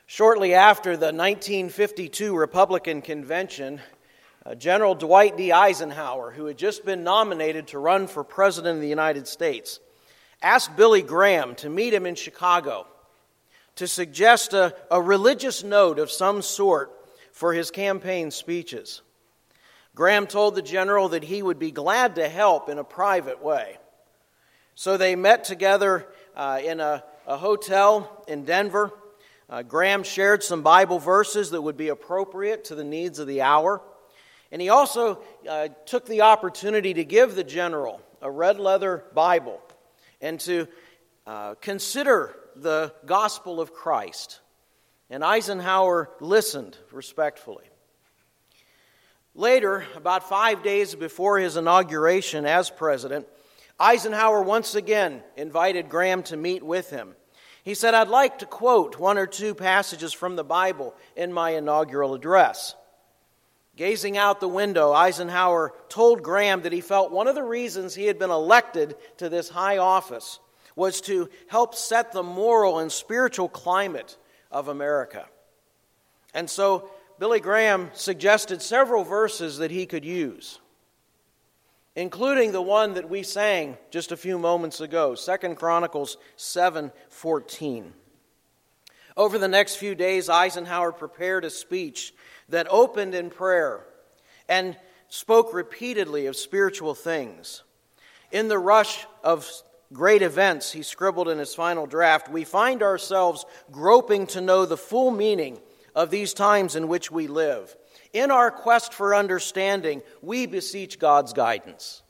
Shortly after the 1952 Republican Convention, General Dwight D. Eisenhower, who had just been nominated to run for President of the United States, asked Billy Graham to meet him in Chicago to suggest a religious note of some sort for his campaign speeches. Graham told the general that he would be glad to help in a private way. So they met together in a hotel in Denver. Graham shared some Bible verses that would be appropriate to the needs of the hour. And he also took the opportunity to give the general a red leather Bible and to consider the gospel of Christ. And Eisenhower listened respectfully. Later, about 5 days before his inauguration as president, Eisenhower once again invited Graham to meet with him. He said, "I'd like to quote one or two passages from the Bible in my inaugural address." Gazing out the window, Eisenhower told Graham that he felt one of the reasons he had been elected to this high office was to help set the moral and spiritual climate of America. And so Billy Graham suggested several verses that he could use, including the one that we sang just a few moments ago, 2 Chronicles 7:14. Over the next few days, Eisenhower prepared a speech that opened in prayer and spoke repeatedly of spiritual things. In the rush of great events, he scribbled in his final draft, "We find ourselves groping to know the full meaning of these times in which we live. In our quest for understanding, we beseech God's guidance."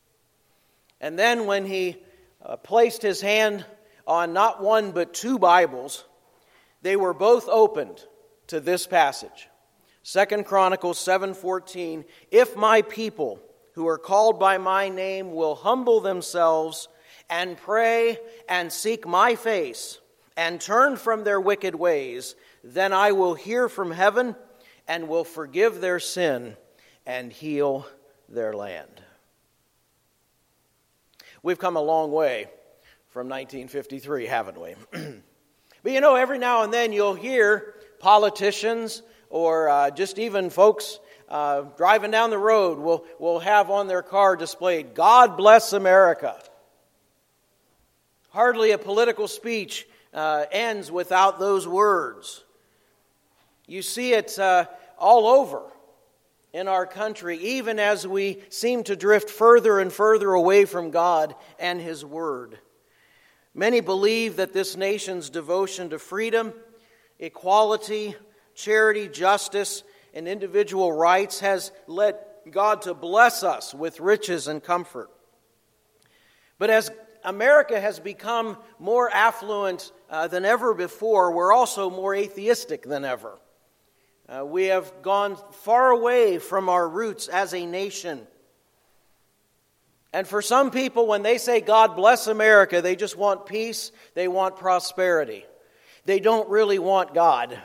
And then when he placed his hand on not one but two Bibles, they were both opened to this passage. 2 Chronicles 7:14, "If my people who are called by my name will humble themselves and pray and seek my face and turn from their wicked ways, then I will hear from heaven and will forgive their sin and heal their land." We've come a long way from 1953, haven't we? But you know, every now and then you'll hear politicians or just even folks driving down the road will have on their car displayed, "God bless America." Hardly a political speech ends without those words. You see it all over in our country, even as we seem to drift further and further away from God and His Word. Many believe that this nation's devotion to freedom, equality, charity, justice, and individual rights has led God to bless us with riches and comfort. But as America has become more affluent than ever before, we're also more atheistic than ever. We have gone far away from our roots as a nation. And for some people, when they say God bless America, they just want peace, they want prosperity. They don't really want God.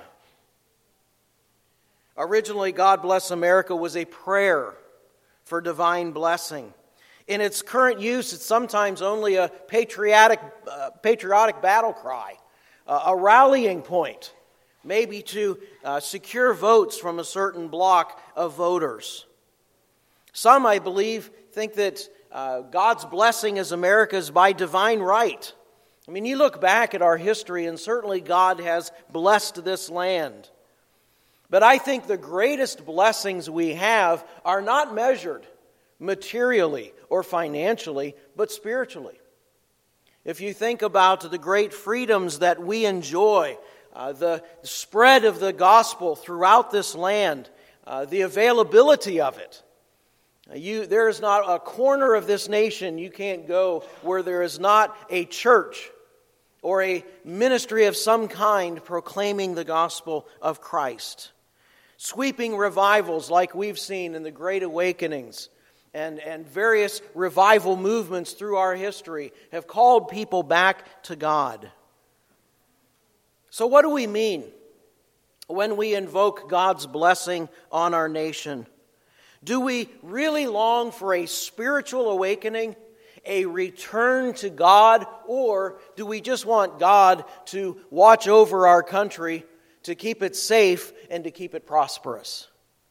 Originally, God bless America was a prayer for divine blessing. In its current use, it's sometimes only a patriotic battle cry, a rallying point, maybe to secure votes from a certain block of voters. Some, I believe, think that God's blessing is America's by divine right. I mean, you look back at our history, and certainly God has blessed this land. But I think the greatest blessings we have are not measured materially or financially, but spiritually. If you think about the great freedoms that we enjoy, the spread of the gospel throughout this land, the availability of it, there is not a corner of this nation you can't go where there is not a church or a ministry of some kind proclaiming the gospel of Christ. Sweeping revivals like we've seen in the Great Awakenings and various revival movements through our history have called people back to God. So what do we mean when we invoke God's blessing on our nation? Do we really long for a spiritual awakening, a return to God, or do we just want God to watch over our country, to keep it safe, and to keep it prosperous.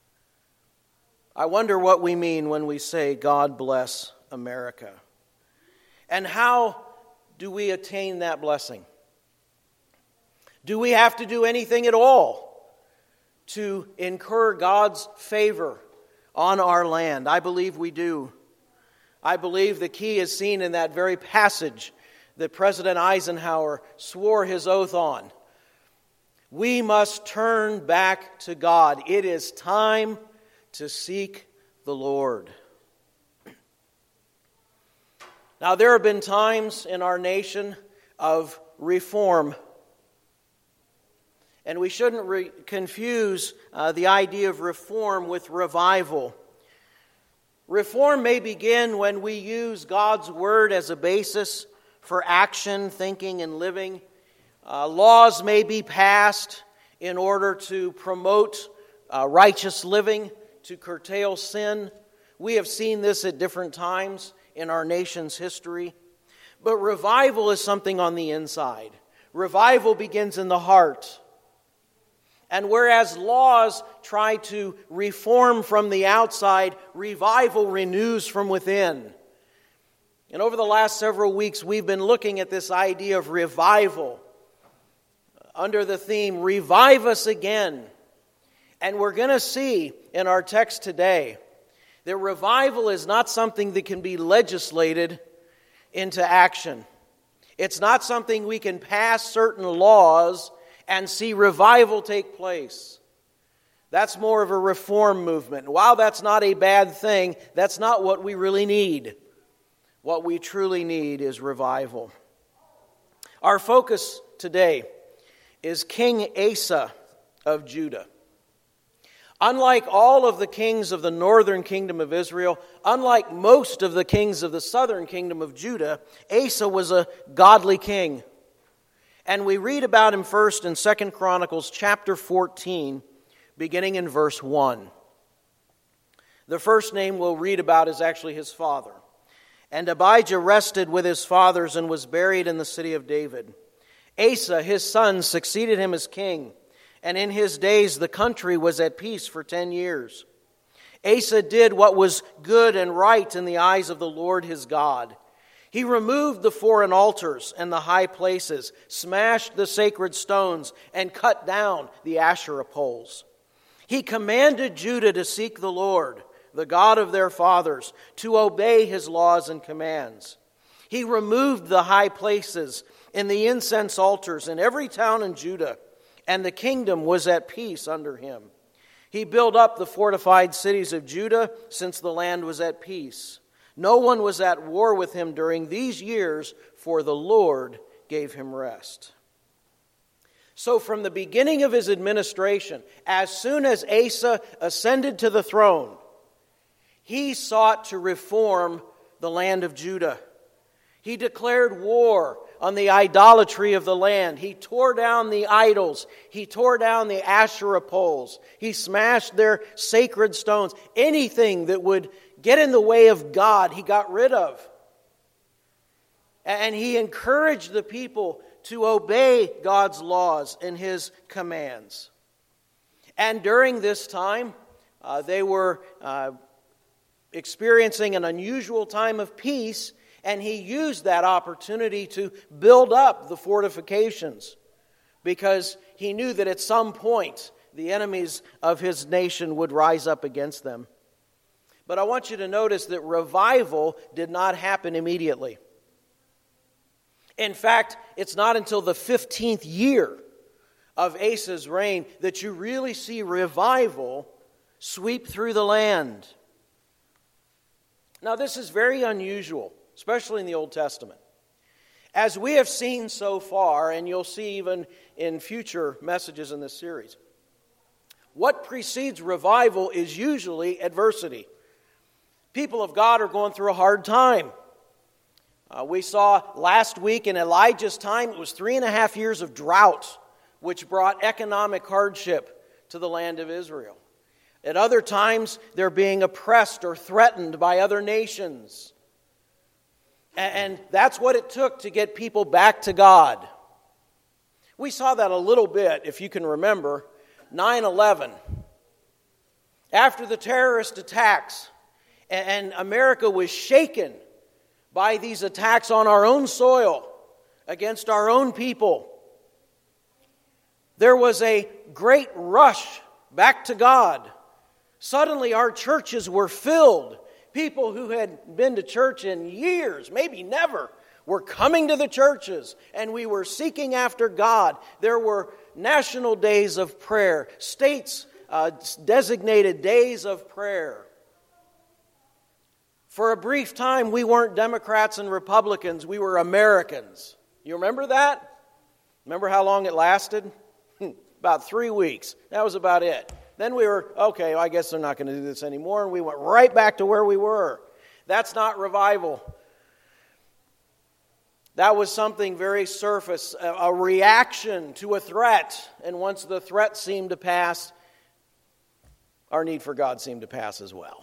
I wonder what we mean when we say, God bless America. And how do we attain that blessing? Do we have to do anything at all to incur God's favor on our land? I believe we do. I believe the key is seen in that very passage that President Eisenhower swore his oath on. We must turn back to God. It is time to seek the Lord. Now, there have been times in our nation of reform, and we shouldn't confuse the idea of reform with revival. Reform may begin when we use God's Word as a basis for action, thinking, and living. Laws may be passed in order to promote righteous living, to curtail sin. We have seen this at different times in our nation's history. But revival is something on the inside. Revival begins in the heart. And whereas laws try to reform from the outside, revival renews from within. And over the last several weeks, we've been looking at this idea of revival under the theme, Revive Us Again. And we're going to see in our text today that revival is not something that can be legislated into action. It's not something we can pass certain laws and see revival take place. That's more of a reform movement. While that's not a bad thing, that's not what we really need. What we truly need is revival. Our focus today is King Asa of Judah. Unlike all of the kings of the northern kingdom of Israel, unlike most of the kings of the southern kingdom of Judah, Asa was a godly king. And we read about him first in 2 Chronicles chapter 14, beginning in verse 1. The first name we'll read about is actually his father. And Abijah rested with his fathers and was buried in the city of David. Asa, his son, succeeded him as king, and in his days the country was at peace for 10 years. Asa did what was good and right in the eyes of the Lord his God. He removed the foreign altars and the high places, smashed the sacred stones, and cut down the Asherah poles. He commanded Judah to seek the Lord, the God of their fathers, to obey his laws and commands. He removed the high places and the incense altars in every town in Judah, and the kingdom was at peace under him. He built up the fortified cities of Judah since the land was at peace. No one was at war with him during these years, for the Lord gave him rest. So from the beginning of his administration, as soon as Asa ascended to the throne, he sought to reform the land of Judah. He declared war on the idolatry of the land. He tore down the idols. He tore down the Asherah poles. He smashed their sacred stones. Anything that would get in the way of God, he got rid of. And he encouraged the people to obey God's laws and his commands. And during this time, they were experiencing an unusual time of peace, and he used that opportunity to build up the fortifications because he knew that at some point the enemies of his nation would rise up against them. But I want you to notice that revival did not happen immediately. In fact, it's not until the 15th year of Asa's reign that you really see revival sweep through the land. Now, this is very unusual, especially in the Old Testament. As we have seen so far, and you'll see even in future messages in this series, what precedes revival is usually adversity. People of God are going through a hard time. We saw last week in Elijah's time, it was 3.5 years of drought, which brought economic hardship to the land of Israel. At other times, they're being oppressed or threatened by other nations. And that's what it took to get people back to God. We saw that a little bit, if you can remember, 9/11. After the terrorist attacks, and America was shaken by these attacks on our own soil, against our own people, there was a great rush back to God. Suddenly our churches were filled. People who had been to church in years, maybe never, were coming to the churches, and we were seeking after God. There were national days of prayer, states designated days of prayer. For a brief time, we weren't Democrats and Republicans, we were Americans. You remember that? Remember how long it lasted? About 3 weeks. That was about it. Then we were, okay, well, I guess they're not going to do this anymore, and we went right back to where we were. That's not revival. That was something very surface, a reaction to a threat. And once the threat seemed to pass, our need for God seemed to pass as well.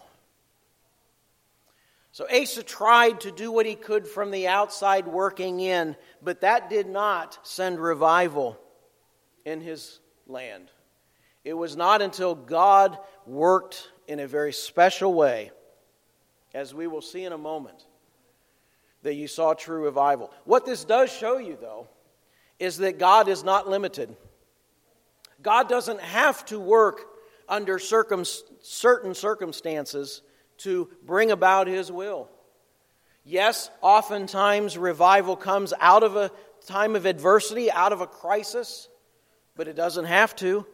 So Asa tried to do what he could from the outside working in, but that did not send revival in his land. It was not until God worked in a very special way, as we will see in a moment, that you saw true revival. What this does show you, though, is that God is not limited. God doesn't have to work under certain circumstances to bring about His will. Yes, oftentimes revival comes out of a time of adversity, out of a crisis, but it doesn't have to.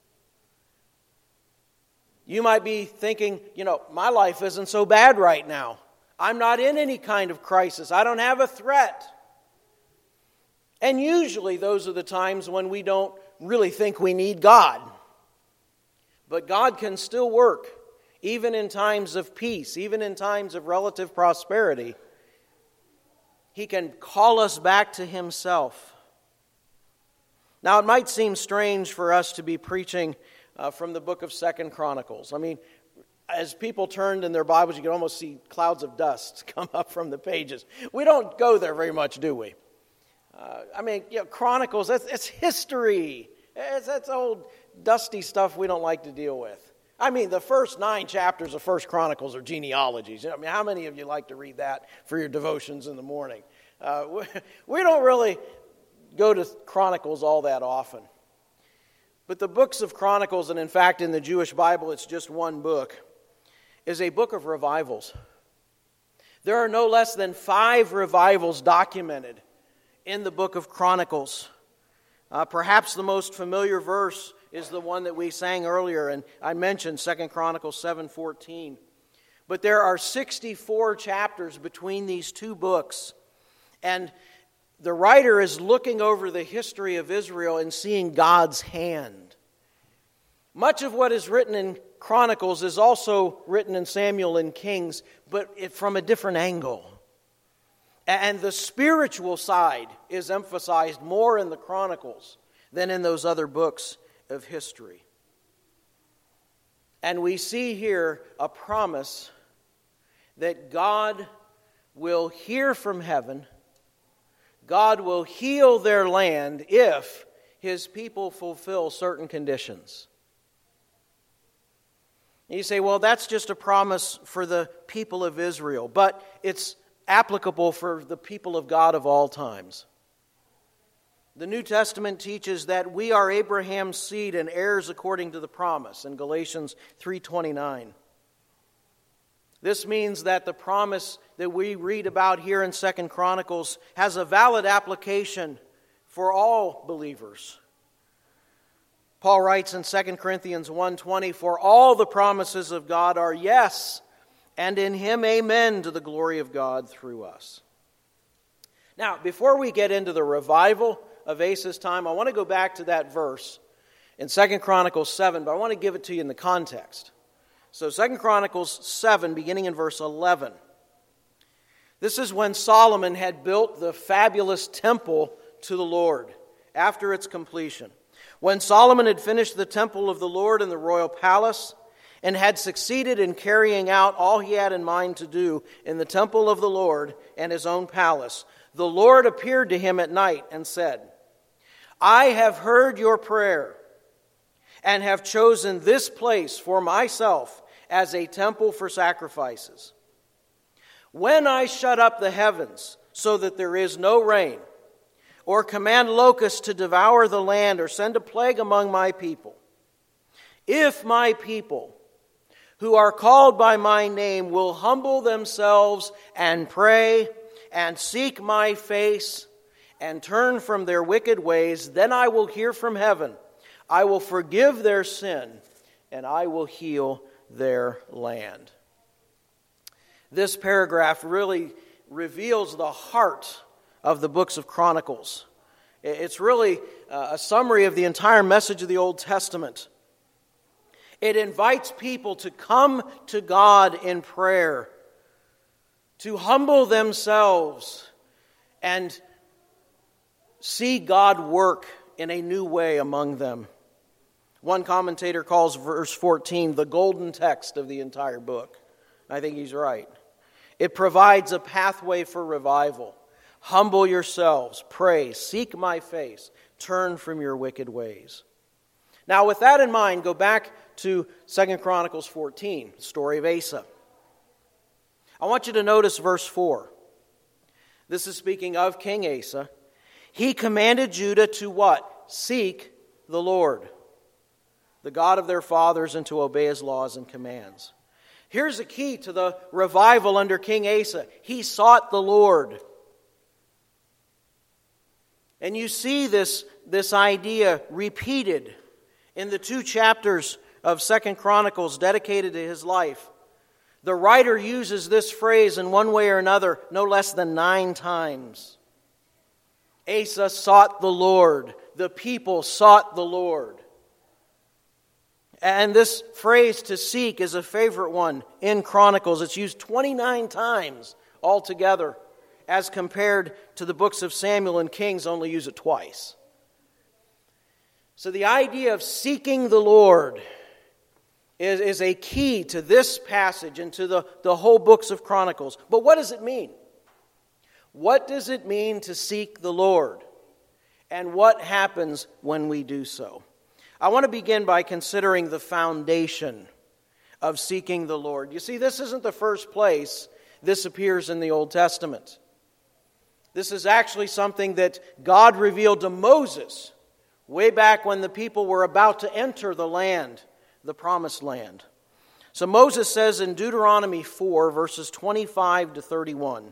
You might be thinking, my life isn't so bad right now. I'm not in any kind of crisis. I don't have a threat. And usually those are the times when we don't really think we need God. But God can still work, even in times of peace, even in times of relative prosperity. He can call us back to Himself. Now, it might seem strange for us to be preaching from the book of 2 Chronicles. I mean, as people turned in their Bibles, you could almost see clouds of dust come up from the pages. We don't go there very much, do we? Chronicles, it's history. That's old, dusty stuff we don't like to deal with. I mean, the first 9 chapters of 1 Chronicles are genealogies. How many of you like to read that for your devotions in the morning? We don't really go to Chronicles all that often. But the books of Chronicles, and in fact in the Jewish Bible it's just one book, is a book of revivals. There are no less than 5 revivals documented in the book of Chronicles. Perhaps the most familiar verse is the one that we sang earlier, and I mentioned 2 Chronicles 7:14. But there are 64 chapters between these two books, and the writer is looking over the history of Israel and seeing God's hand. Much of what is written in Chronicles is also written in Samuel and Kings, but from a different angle. And the spiritual side is emphasized more in the Chronicles than in those other books of history. And we see here a promise that God will hear from heaven, God will heal their land if His people fulfill certain conditions. And you say, well, that's just a promise for the people of Israel, but it's applicable for the people of God of all times. The New Testament teaches that we are Abraham's seed and heirs according to the promise in Galatians 3:29. This means that the promise that we read about here in 2 Chronicles has a valid application for all believers. Paul writes in 2 Corinthians 1:20, "For all the promises of God are yes, and in Him amen to the glory of God through us." Now, before we get into the revival of Asa's time, I want to go back to that verse in 2 Chronicles 7, but I want to give it to you in the context. So 2 Chronicles 7, beginning in verse 11. This is when Solomon had built the fabulous temple to the Lord after its completion. When Solomon had finished the temple of the Lord in the royal palace and had succeeded in carrying out all he had in mind to do in the temple of the Lord and his own palace, the Lord appeared to him at night and said, I have heard your prayer and have chosen this place for myself as a temple for sacrifices. When I shut up the heavens so that there is no rain, or command locusts to devour the land, or send a plague among my people, if my people who are called by my name will humble themselves and pray and seek my face and turn from their wicked ways, then I will hear from heaven. I will forgive their sin and I will heal their land. This paragraph really reveals the heart of the books of Chronicles. It's really a summary of the entire message of the Old Testament. It invites people to come to God in prayer, to humble themselves and see God work in a new way among them. One commentator calls verse 14 the golden text of the entire book. I think he's right. It provides a pathway for revival. Humble yourselves, pray, seek my face, turn from your wicked ways. Now, with that in mind, go back to 2 Chronicles 14, the story of Asa. I want you to notice verse 4. This is speaking of King Asa. He commanded Judah to what? Seek the Lord, the God of their fathers, and to obey his laws and commands. Here's the key to the revival under King Asa. He sought the Lord. And you see this idea repeated in the 2 chapters of 2 Chronicles dedicated to his life. The writer uses this phrase in one way or another no less than 9 times. Asa sought the Lord. The people sought the Lord. And this phrase to seek is a favorite one in Chronicles. It's used 29 times altogether, as compared to the books of Samuel and Kings only use it twice. So the idea of seeking the Lord is a key to this passage and to the whole books of Chronicles. But what does it mean? What does it mean to seek the Lord? And what happens when we do so? I want to begin by considering the foundation of seeking the Lord. You see, this isn't the first place this appears in the Old Testament. This is actually something that God revealed to Moses way back when the people were about to enter the land, the promised land. So Moses says in Deuteronomy 4, verses 25 to 31,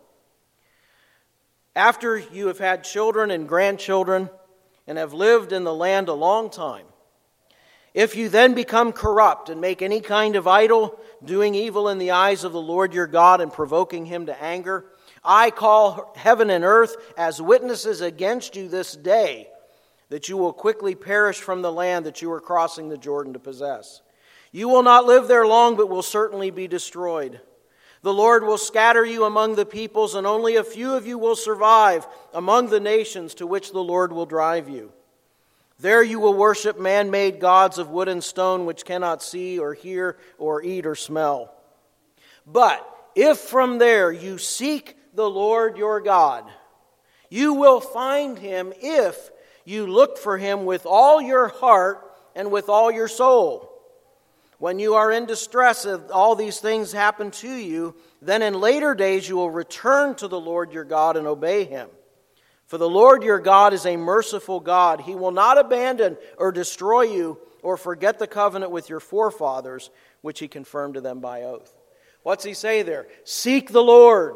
after you have had children and grandchildren and have lived in the land a long time, if you then become corrupt and make any kind of idol, doing evil in the eyes of the Lord your God and provoking him to anger, I call heaven and earth as witnesses against you this day, that you will quickly perish from the land that you are crossing the Jordan to possess. You will not live there long, but will certainly be destroyed. The Lord will scatter you among the peoples, and only a few of you will survive among the nations to which the Lord will drive you. There you will worship man-made gods of wood and stone, which cannot see or hear or eat or smell. But if from there you seek the Lord your God, you will find him if you look for him with all your heart and with all your soul. When you are in distress, if all these things happen to you, then in later days you will return to the Lord your God and obey him. For the Lord your God is a merciful God. He will not abandon or destroy you or forget the covenant with your forefathers, which he confirmed to them by oath. What's he say there? Seek the Lord.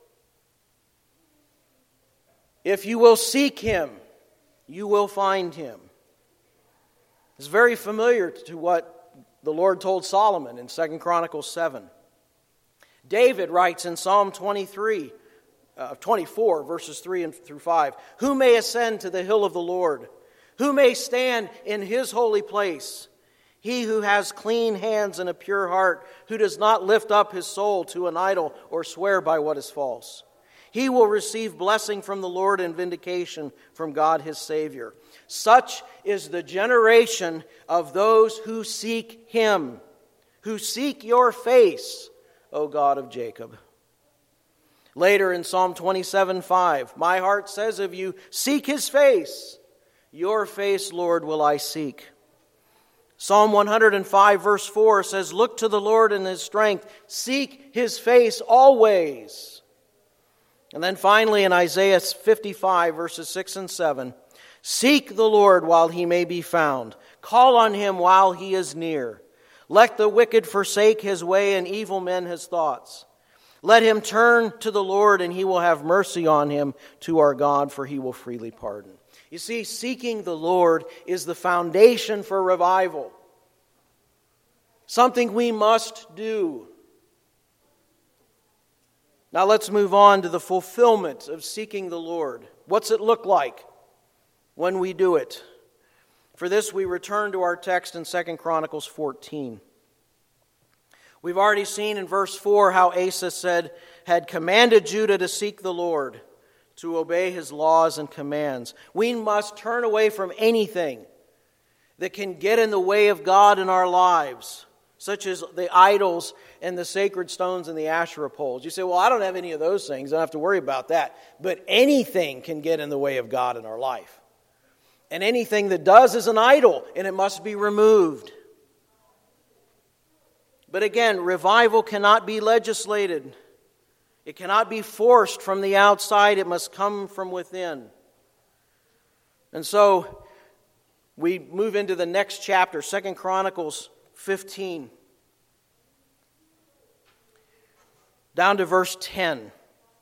If you will seek him, you will find him. It's very familiar to what the Lord told Solomon in 2 Chronicles 7. David writes in Psalm 24, verses 3 through 5, who may ascend to the hill of the Lord? Who may stand in his holy place? He who has clean hands and a pure heart, who does not lift up his soul to an idol or swear by what is false. He will receive blessing from the Lord and vindication from God his Savior. Such is the generation of those who seek him, who seek your face, O God of Jacob. Later in Psalm 27:5, my heart says of you, seek his face. Your face, Lord, will I seek. Psalm 105 verse 4 says, look to the Lord in His strength. Seek His face always. And then finally in Isaiah 55 verses 6 and 7, seek the Lord while He may be found. Call on Him while He is near. Let the wicked forsake his way and evil men his thoughts. Let him turn to the Lord and He will have mercy on him, to our God, for He will freely pardon. You see, seeking the Lord is the foundation for revival. Something we must do. Now let's move on to the fulfillment of seeking the Lord. What's it look like when we do it? For this we return to our text in 2 Chronicles 14. We've already seen in verse 4 how Asa had commanded Judah to seek the Lord, to obey His laws and commands. We must turn away from anything that can get in the way of God in our lives, such as the idols and the sacred stones and the Asherah poles. You say, well, I don't have any of those things. I don't have to worry about that. But anything can get in the way of God in our life. And anything that does is an idol, and it must be removed. But again, revival cannot be legislated. It cannot be forced from the outside. It must come from within. And so we move into the next chapter, 2 Chronicles 15. Down to verse 10. It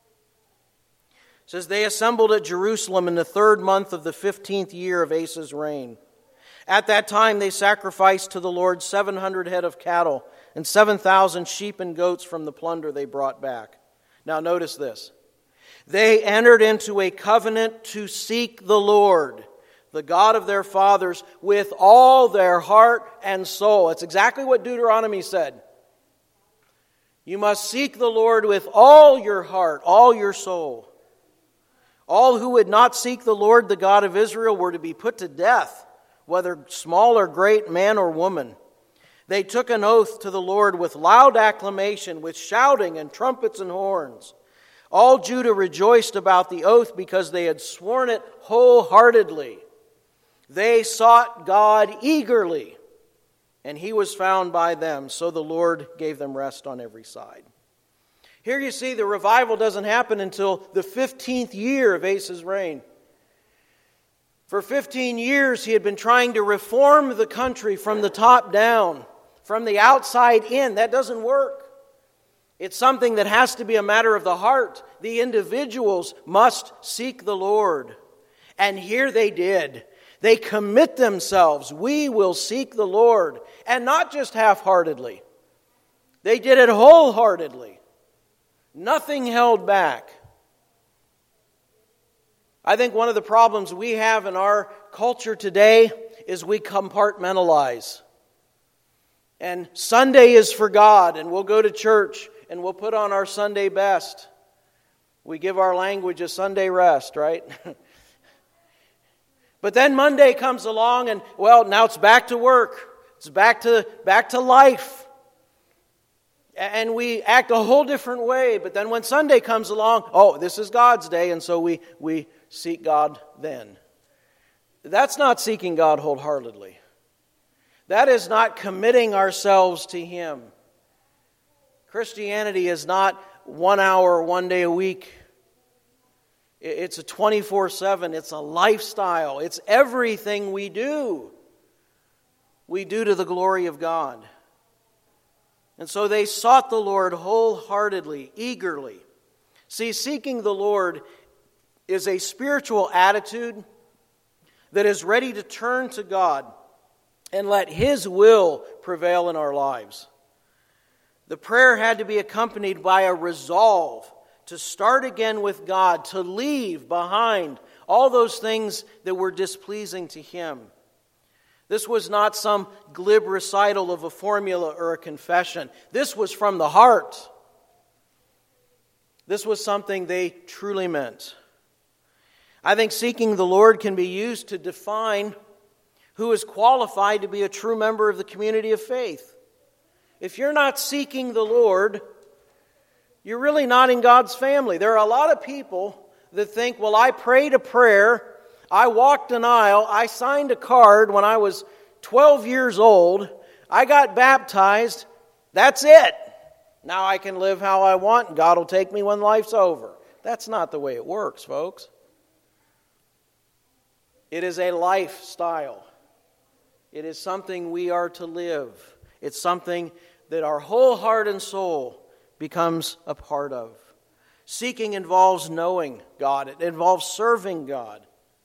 says, they assembled at Jerusalem in the 3rd month of the 15th year of Asa's reign. At that time they sacrificed to the Lord 700 head of cattle and 7,000 sheep and goats from the plunder they brought back. Now notice this. They entered into a covenant to seek the Lord, the God of their fathers, with all their heart and soul. That's exactly what Deuteronomy said. You must seek the Lord with all your heart, all your soul. All who would not seek the Lord, the God of Israel, were to be put to death, whether small or great, man or woman. They took an oath to the Lord with loud acclamation, with shouting and trumpets and horns. All Judah rejoiced about the oath because they had sworn it wholeheartedly. They sought God eagerly, and He was found by them, so the Lord gave them rest on every side. Here you see the revival doesn't happen until the 15th year of Asa's reign. For 15 years he had been trying to reform the country from the top down, from the outside in. That doesn't work. It's something that has to be a matter of the heart. The individuals must seek the Lord. And here they did. They commit themselves. We will seek the Lord. And not just half-heartedly. They did it wholeheartedly. Nothing held back. I think one of the problems we have in our culture today is we compartmentalize. And Sunday is for God, and we'll go to church, and we'll put on our Sunday best. We give our language a Sunday rest, right? But then Monday comes along, and, well, now it's back to work. It's back to life. And we act a whole different way. But then when Sunday comes along, oh, this is God's day, and so we seek God then. That's not seeking God wholeheartedly. That is not committing ourselves to Him. Christianity is not 1 hour, 1 day a week. It's a 24/7. It's a lifestyle. It's everything we do. We do to the glory of God. And so they sought the Lord wholeheartedly, eagerly. See, seeking the Lord is a spiritual attitude that is ready to turn to God and let His will prevail in our lives. The prayer had to be accompanied by a resolve to start again with God, to leave behind all those things that were displeasing to Him. This was not some glib recital of a formula or a confession. This was from the heart. This was something they truly meant. I think seeking the Lord can be used to define who is qualified to be a true member of the community of faith. If you're not seeking the Lord, you're really not in God's family. There are a lot of people that think, well, I prayed a prayer, I walked an aisle. I signed a card when I was 12 years old. I got baptized. That's it. Now I can live how I want, and God will take me when life's over. That's not the way it works, folks. It is a lifestyle. It is something we are to live. It's something that our whole heart and soul becomes a part of. Seeking involves knowing God. It involves serving God.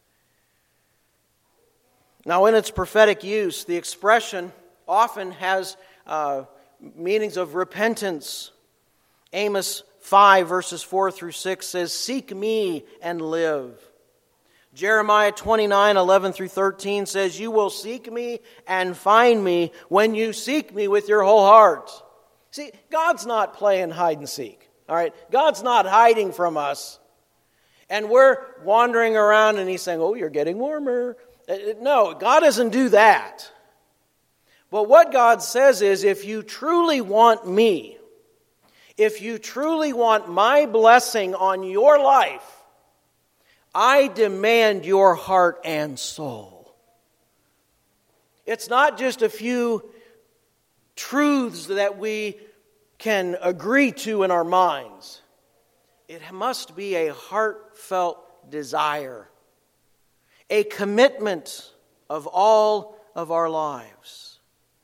Now, in its prophetic use, the expression often has meanings of repentance. Amos 5, verses 4 through 6 says, "Seek me and live." Jeremiah 29, 11 through 13 says, "You will seek me and find me when you seek me with your whole heart." See, God's not playing hide and seek. All right? God's not hiding from us. And we're wandering around and He's saying, "Oh, you're getting warmer." No, God doesn't do that. But what God says is, if you truly want me, if you truly want my blessing on your life, I demand your heart and soul. It's not just a few truths that we can agree to in our minds. It must be a heartfelt desire, a commitment of all of our lives.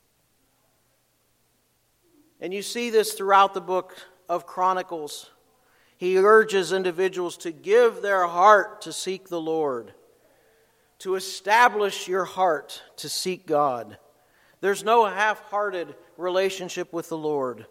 And you see this throughout the book of Chronicles. He urges individuals to give their heart to seek the Lord, to establish your heart to seek God. There's no half-hearted relationship with the Lord.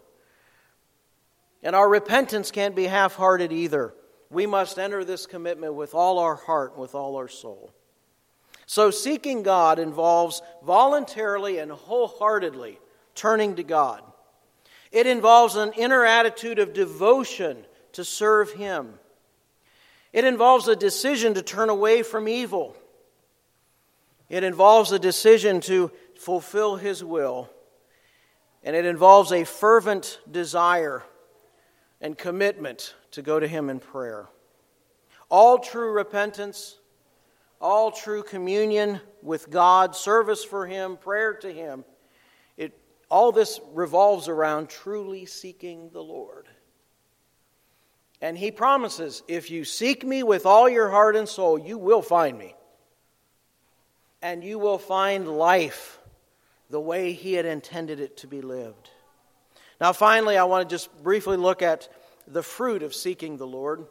And our repentance can't be half-hearted either. We must enter this commitment with all our heart, with all our soul. So seeking God involves voluntarily and wholeheartedly turning to God. It involves an inner attitude of devotion to serve Him. It involves a decision to turn away from evil. It involves a decision to fulfill His will. And it involves a fervent desire and commitment to go to Him in prayer. All true repentance, all true communion with God, service for Him, prayer to Him, all this revolves around truly seeking the Lord. And He promises, if you seek me with all your heart and soul, you will find me. And you will find life the way He had intended it to be lived. Now finally, I want to just briefly look at the fruit of seeking the Lord.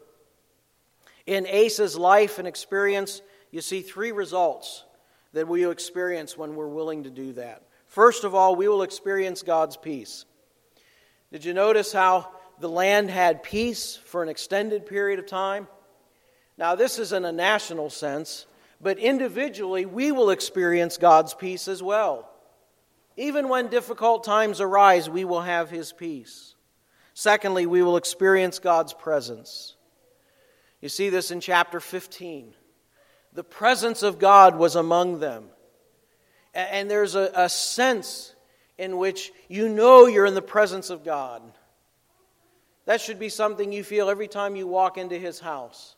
In Asa's life and experience, you see three results that we experience when we're willing to do that. First of all, we will experience God's peace. Did you notice how the land had peace for an extended period of time? Now, this is in a national sense, but individually, we will experience God's peace as well. Even when difficult times arise, we will have His peace. Secondly, we will experience God's presence. You see this in chapter 15. The presence of God was among them. And there's a sense in which you know you're in the presence of God. That should be something you feel every time you walk into His house.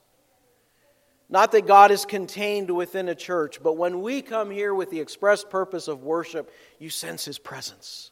Not that God is contained within a church, but when we come here with the express purpose of worship, you sense His presence.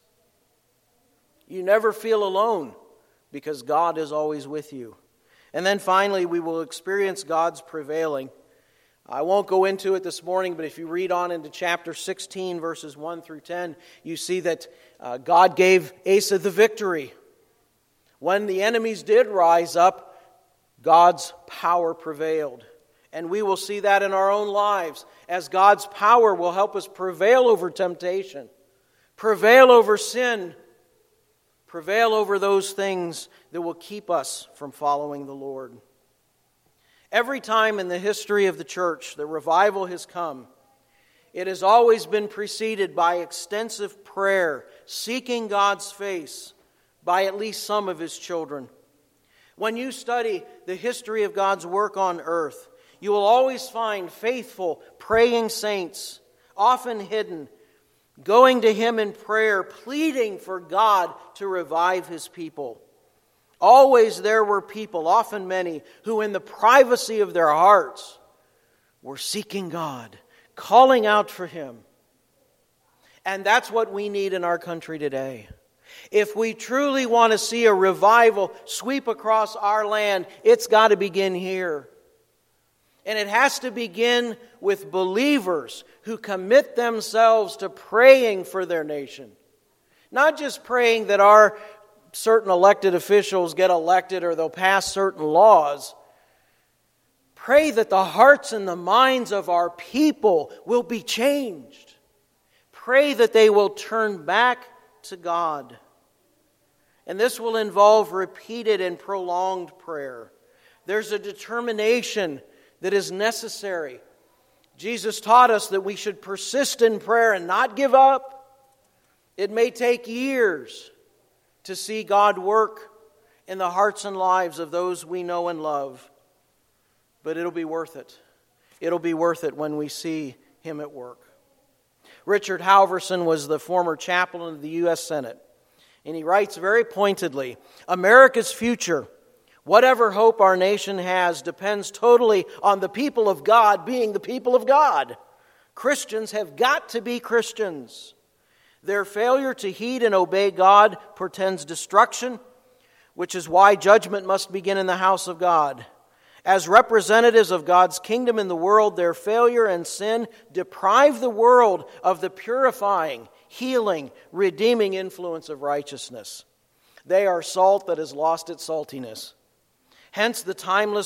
You never feel alone because God is always with you. And then finally, we will experience God's prevailing. I won't go into it this morning, but if you read on into chapter 16, verses 1 through 10, you see that God gave Asa the victory. When the enemies did rise up, God's power prevailed. And we will see that in our own lives, as God's power will help us prevail over temptation, prevail over sin, prevail over those things that will keep us from following the Lord. Every time in the history of the church that revival has come, it has always been preceded by extensive prayer, seeking God's face by at least some of His children. When you study the history of God's work on earth, you will always find faithful, praying saints, often hidden, going to Him in prayer, pleading for God to revive His people. Always there were people, often many, who in the privacy of their hearts were seeking God, calling out for Him. And that's what we need in our country today. If we truly want to see a revival sweep across our land, it's got to begin here. And it has to begin with believers who commit themselves to praying for their nation. Not just praying that our certain elected officials get elected or they'll pass certain laws. Pray that the hearts and the minds of our people will be changed. Pray that they will turn back to God. And this will involve repeated and prolonged prayer. There's a determination that is necessary. Jesus taught us that we should persist in prayer and not give up. It may take years to see God work in the hearts and lives of those we know and love. But it'll be worth it. It'll be worth it when we see Him at work. Richard Halverson was the former chaplain of the U.S. Senate. And he writes very pointedly, America's future, whatever hope our nation has, depends totally on the people of God being the people of God. Christians have got to be Christians. Their failure to heed and obey God portends destruction, which is why judgment must begin in the house of God. As representatives of God's kingdom in the world, their failure and sin deprive the world of the purifying, healing, redeeming influence of righteousness. They are salt that has lost its saltiness. Hence the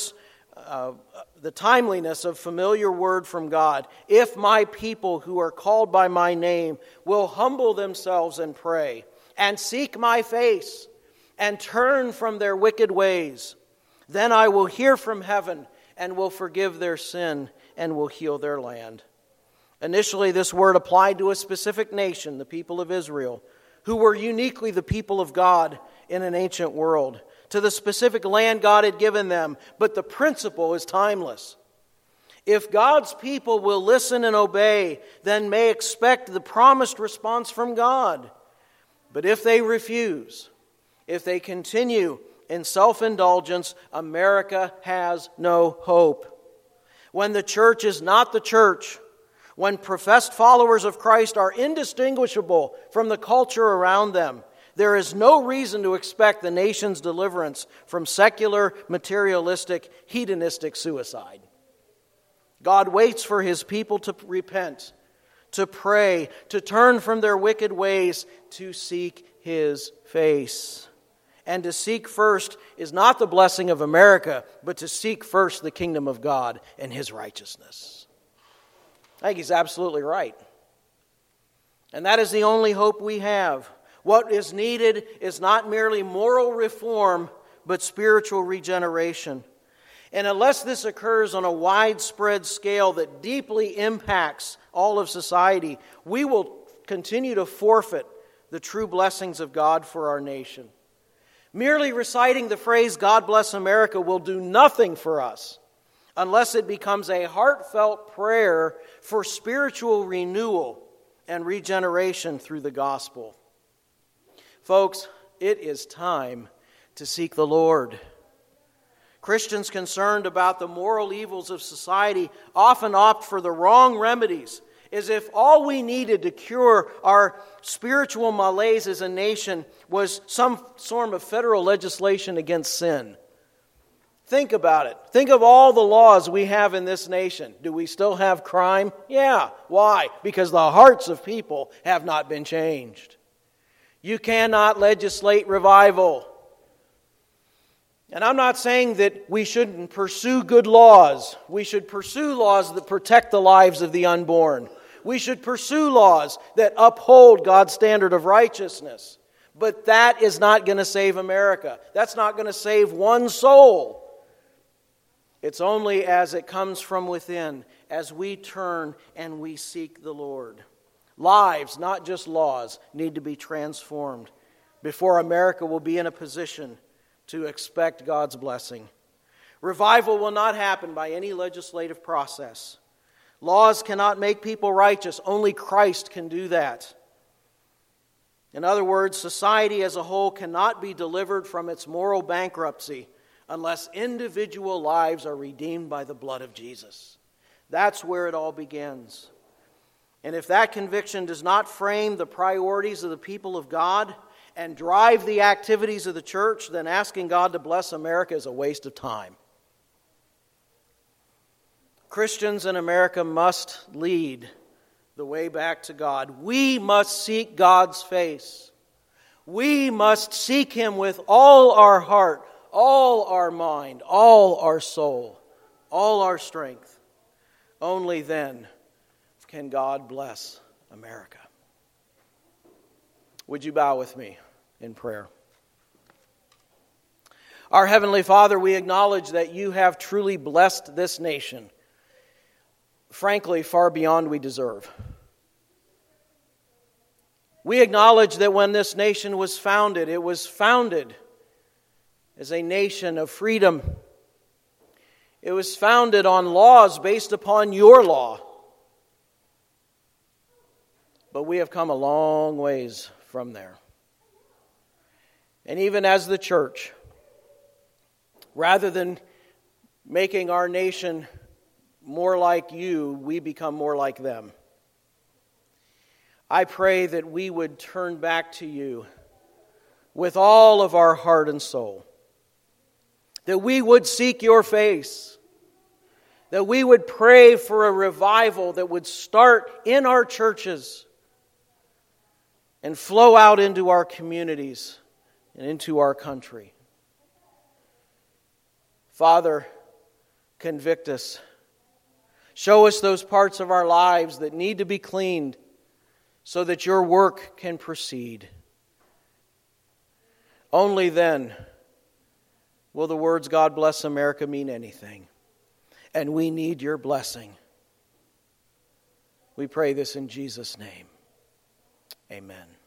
timeliness of familiar word from God. If my people who are called by my name will humble themselves and pray, and seek my face, and turn from their wicked ways, then I will hear from heaven and will forgive their sin and will heal their land. Initially, this word applied to a specific nation, the people of Israel, who were uniquely the people of God in an ancient world, to the specific land God had given them, but the principle is timeless. If God's people will listen and obey, then may expect the promised response from God. But if they refuse, if they continue in self-indulgence, America has no hope. When the church is not the church, when professed followers of Christ are indistinguishable from the culture around them, there is no reason to expect the nation's deliverance from secular, materialistic, hedonistic suicide. God waits for His people to repent, to pray, to turn from their wicked ways, to seek His face. And to seek first is not the blessing of America, but to seek first the kingdom of God and His righteousness. I think he's absolutely right. And that is the only hope we have. What is needed is not merely moral reform, but spiritual regeneration. And unless this occurs on a widespread scale that deeply impacts all of society, we will continue to forfeit the true blessings of God for our nation. Merely reciting the phrase, God bless America, will do nothing for us unless it becomes a heartfelt prayer for spiritual renewal and regeneration through the gospel. Folks, it is time to seek the Lord. Christians concerned about the moral evils of society often opt for the wrong remedies, as if all we needed to cure our spiritual malaise as a nation was some form of federal legislation against sin. Think about it. Think of all the laws we have in this nation. Do we still have crime? Yeah. Why? Because the hearts of people have not been changed. You cannot legislate revival. And I'm not saying that we shouldn't pursue good laws. We should pursue laws that protect the lives of the unborn. We should pursue laws that uphold God's standard of righteousness. But that is not going to save America. That's not going to save one soul. It's only as it comes from within, as we turn and we seek the Lord. Lives, not just laws, need to be transformed before America will be in a position to expect God's blessing. Revival will not happen by any legislative process. Laws cannot make people righteous. Only Christ can do that. In other words, society as a whole cannot be delivered from its moral bankruptcy unless individual lives are redeemed by the blood of Jesus. That's where it all begins. And if that conviction does not frame the priorities of the people of God and drive the activities of the church, then asking God to bless America is a waste of time. Christians in America must lead the way back to God. We must seek God's face. We must seek Him with all our heart, all our mind, all our soul, all our strength. Only then can God bless America. Would you bow with me in prayer? Our Heavenly Father, we acknowledge that You have truly blessed this nation, frankly, far beyond we deserve. We acknowledge that when this nation was founded, it was founded as a nation of freedom. It was founded on laws based upon Your law. But we have come a long ways from there. And even as the church, rather than making our nation more like You, we become more like them. I pray that we would turn back to You with all of our heart and soul. That we would seek Your face. That we would pray for a revival that would start in our churches and flow out into our communities and into our country. Father, convict us. Show us those parts of our lives that need to be cleaned so that Your work can proceed. Only then will the words, God bless America, mean anything. And we need Your blessing. We pray this in Jesus' name. Amen.